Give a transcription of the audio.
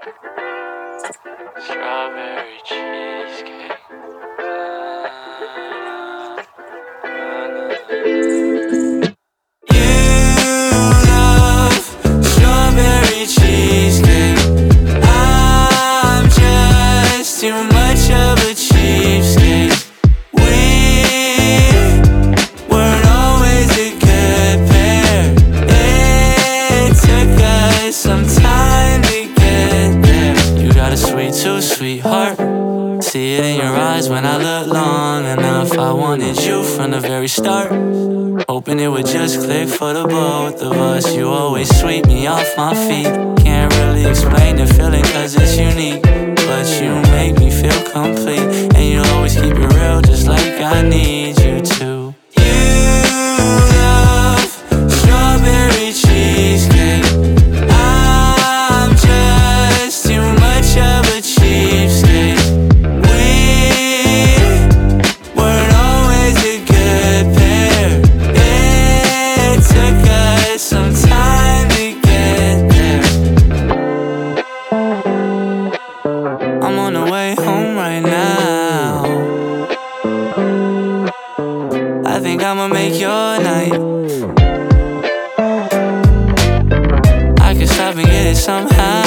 Strawberry cheesecake. You love strawberry cheesecake. I'm just too much of a cheapskate. We weren't always a good pair. It took us some time to get there. You got a sweet tooth, sweetheart. See it in your eyes when I look long enough. I wanted you from the very start, hoping it would just click for the both of us. You always sweep me off my feet. Can't really explain the feeling cause it's unique, but you make me feel complete. And you always keep it real just like I need you to. You love strawberry cheesecake. I'm just too much of a cheapskate. Some time to get there. I'm on the way home right now. I think I'ma make your night. I can stop and get it somehow.